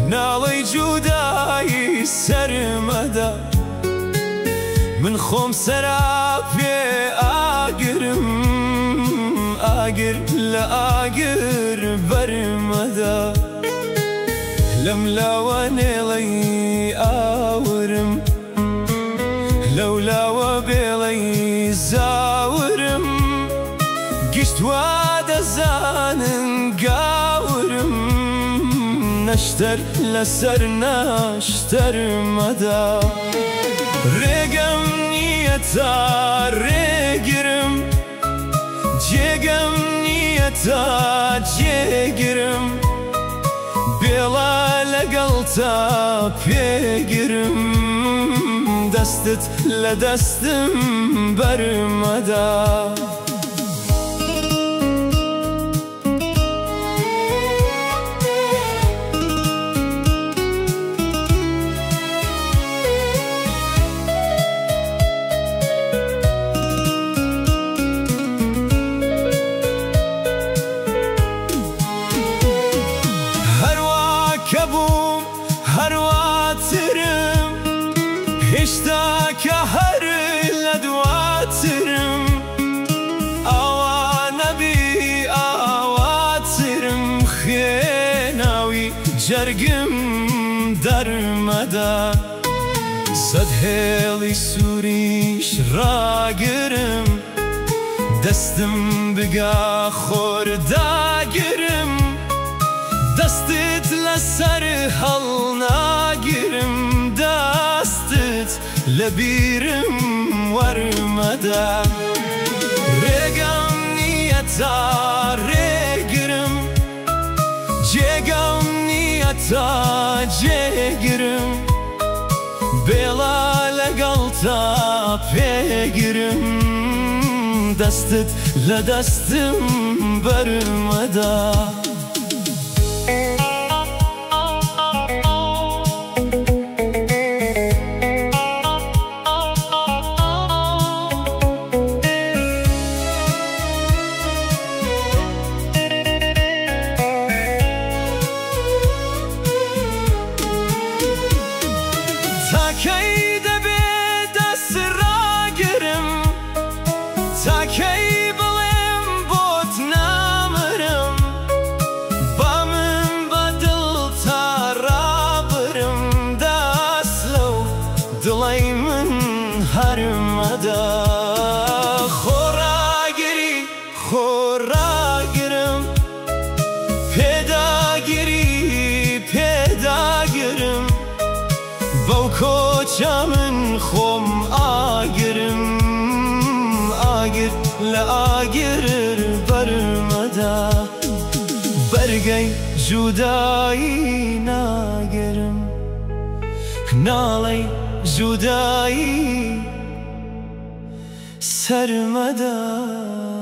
ناڵەی جودایی سەرمەدا من خۆم سەرا پێ ئاگرم ئاگر لە ئاگر بەرمەدا لەم لاوە نێڵەی ئاورم لەو لاوە بێڵەی زاورم گشت وا دەزانن گاورم نەشتەر لەسەر نەشتەر مەدا ڕێگەم نییە تا ڕێگرم جێگەم نییە تا جێگرم بێڵە لەگەڵ تا پێگرم دەستت لە دەستم بەرمەدا کەبووم هەرواترم هێشتا کە هەر لە دواترم ئاوا نەبی ئاواترم خوێناوی جەرگم دەرمەدا سەد هێڵی سووریش ڕاگرم دەستم بگا خۆرداگرم دەستت لەسەر هەڵ ناگیرم دەستت لە بیرم وەرمەدا ڕێگەم نییە تا ڕێگرم جێگەم نییە تا جێگرم بێڵە لەگەڵ تا پێگرم دەستت لە دەستم بەرمەدا تاکەی دەبێت دەست ڕاگرم تاکەی بڵێم بۆت نامرم با من بەدڵ تا ڕابرم دەست لەو دڵەی من هەرمەدا خۆڕاگری خۆڕاگرم پێداگری پێداگرم بەو کۆچە من خۆم ئاگرم ئاگر لە ئاگر بەرمەدا بەرگەی جودایی ناگرم ناڵەی جودایی سەرمەدا